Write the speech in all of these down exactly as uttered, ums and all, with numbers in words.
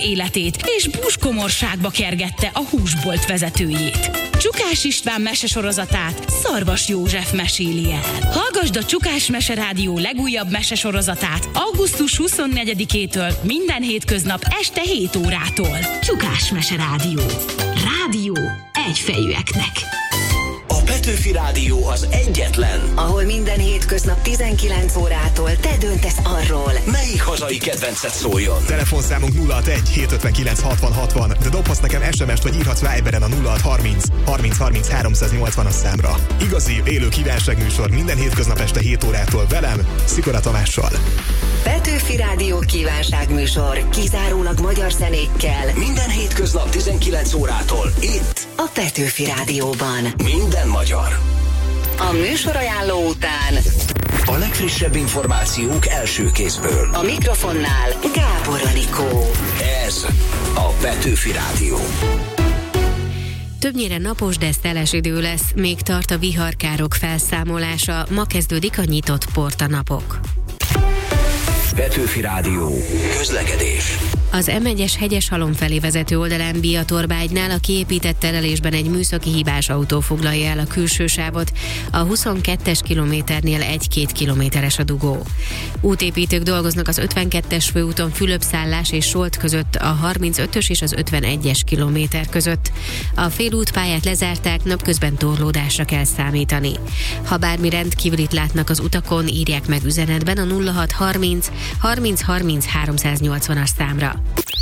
életét, és búskomorságba kergette a húsbolt vezetőjét. Csukás István mesesorozatát Szarvas József meséli el. Hallgasd a Csukás Mese Rádió legújabb mesesorozatát augusztus huszonnegyedikétől minden hétköznap este hét órától. Csukás Mese Rádió. Rádió egyfejűeknek. A Petőfi Rádió az egyetlen, ahol minden hétköznap tizenkilenc órától te döntesz arról, melyik hazai kedvencet szóljon. Telefonszámunk nulla hatvanegy hétszázötvenkilenc hatvan hatvan, de dobhatsz nekem es em est vagy írhatsz Viberen a nulla hatszázharminc harminc harminc háromszáznyolcvanas számra. Igazi, élő kívánságműsor minden hétköznap este hét órától velem, Szikora Tamással. Petőfi Rádió kívánságműsor kizárólag magyar zenékkel. Minden hétköznap tizenkilenc órától itt a Petőfi Rádióban. Minden magyar. A műsorajánló után a legfrissebb információk első kézből. A mikrofonnál Gábor Anikó. Ez a Petőfi Rádió. Többnyire napos, de szeles idő lesz, még tart a viharkárok felszámolása, ma kezdődik a nyitott portanapok. Petőfi Rádió. Közlekedés. Az em egyes Hegyeshalom felé vezető oldalán Biatorbágynál a kiépített terelésben egy műszaki hibás autó foglalja el a külső sávot, a huszonkettes kilométernél egy-két kilométeres a dugó. Útépítők dolgoznak az ötvenkettes főúton Fülöp-Szállás és Solt között, a harmincötös és az ötvenegyes kilométer között. A félútpályát lezárták, napközben torlódásra kell számítani. Ha bármi rendkívülit látnak az utakon, írják meg üzenetben a nulla hatszázharminc harminc harminc háromszáznyolcvanas számra.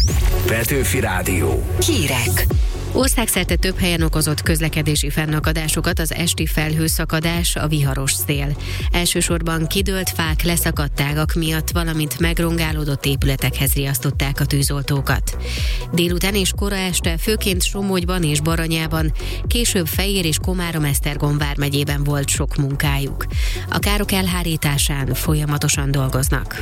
Petőfi Rádió. Hírek. Országszerte több helyen okozott közlekedési fennakadásokat az esti felhőszakadás, a viharos szél. Elsősorban kidőlt fák, leszakadt ágak miatt, valamint megrongálódott épületekhez riasztották a tűzoltókat. Délután és kora este főként Somogyban és Baranyában, később Fejér és Komárom-Esztergom vármegyében volt sok munkájuk. A károk elhárításán folyamatosan dolgoznak.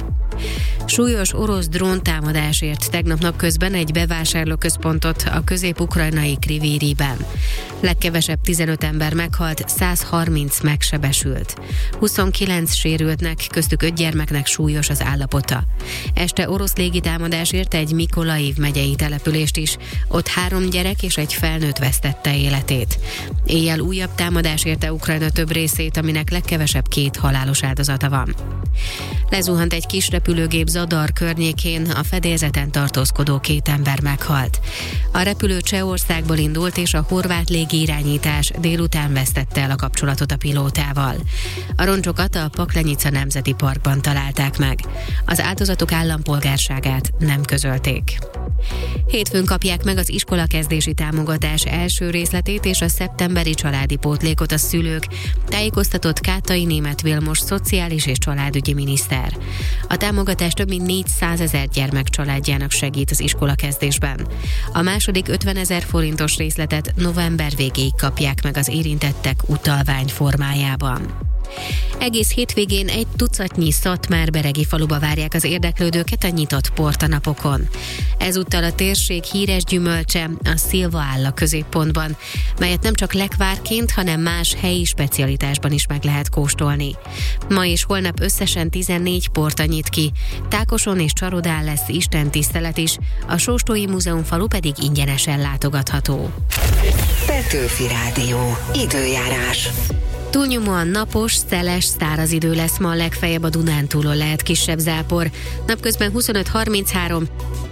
Súlyos orosz dróntámadásért tegnap napközben egy bevásárlóközpontot a közép-ukrajnai Krivériben. Legkevesebb tizenöt ember meghalt, százharminc megsebesült. huszonkilenc sérültnek, köztük öt gyermeknek súlyos az állapota. Este orosz légitámadásért egy Mikolaiv megyei települést is, ott három gyerek és egy felnőtt vesztette életét. Éjjel újabb támadás érte Ukrajna több részét, aminek legkevesebb két halálos áldozata van. Lezuhant egy kis repülőgép Zadar környékén, a fedélzeten tartózkodó két ember meghalt. A repülő Csehországból indult, és a horvát légirányítás délután vesztette el a kapcsolatot a pilótával. A roncsokat a Paklenyica Nemzeti Parkban találták meg. Az áldozatok állampolgárságát nem közölték. Hétfőn kapják meg az iskolakezdési támogatás első részletét és a szeptemberi családi pótlékot a szülők, tájékoztatott Kátai Németh Vilmos szociális és családügyi miniszter. A támogatás több mint négyszázezer gyermek családjának segít az iskolakezdésben. A második ötvenezer forintos részletet november végéig kapják meg az érintettek utalvány formájában. Egész hétvégén egy tucatnyi szatmár-beregi faluba várják az érdeklődőket a nyitott portanapokon. Ezúttal a térség híres gyümölcse, a szilva áll a középpontban, melyet nem csak lekvárként, hanem más helyi specialitásban is meg lehet kóstolni. Ma és holnap összesen tizennégy porta nyit ki, Tákoson és Csarodán lesz istentisztelet is, a Sóstói Múzeum falu pedig ingyenesen látogatható. Petőfi Rádió. Időjárás. Túlnyomóan napos, szeles, száraz idő lesz ma, legfeljebb a Dunántúlon lehet kisebb zápor. Napközben huszonöt harminchárom,